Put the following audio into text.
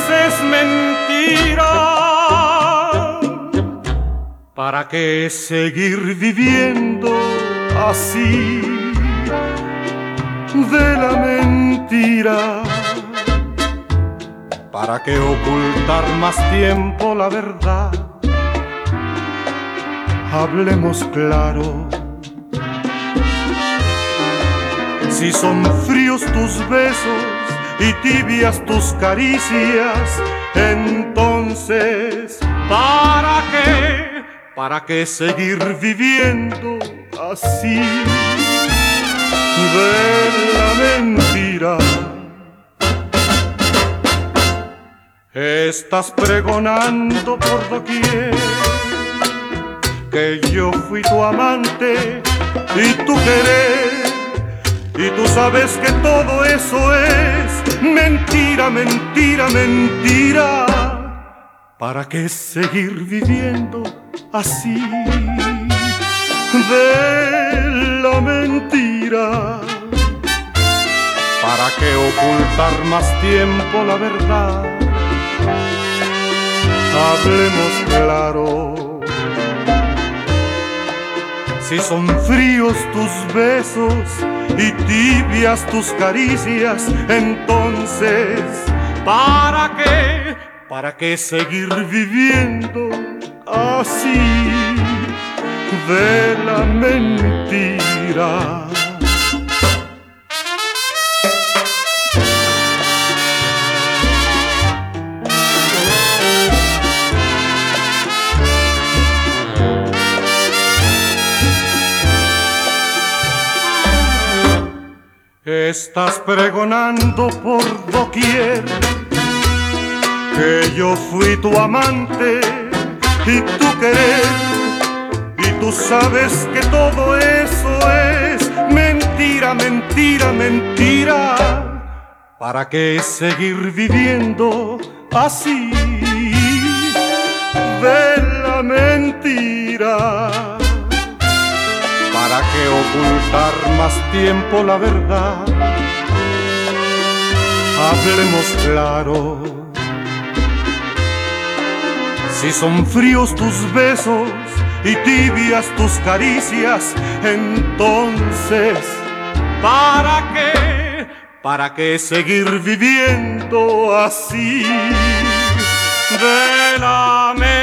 es mentira. ¿Para qué seguir viviendo así de la mentira? ¿Para qué ocultar más tiempo la verdad? Hablemos claro. Si son fríos tus besos y tibias tus caricias, entonces ¿para qué? ¿Para qué seguir viviendo así de la mentira? Estás pregonando por doquier que yo fui tu amante y tu querer, y tú sabes que todo eso es mentira, mentira, mentira. ¿Para qué seguir viviendo así de la mentira? ¿Para qué ocultar más tiempo la verdad? Hablemos claro. Si son fríos tus besos y tibias tus caricias, entonces ¿para qué? ¿Para qué seguir viviendo así de la mentira? Estás pregonando por doquier que yo fui tu amante y tu querer, y tú sabes que todo eso es mentira, mentira, mentira. ¿Para qué seguir viviendo así de la mentira? ¿Para qué ocultar más tiempo la verdad? Hablemos claro. Si son fríos tus besos y tibias tus caricias, entonces ¿para qué? ¿Para qué seguir viviendo así de la mentira?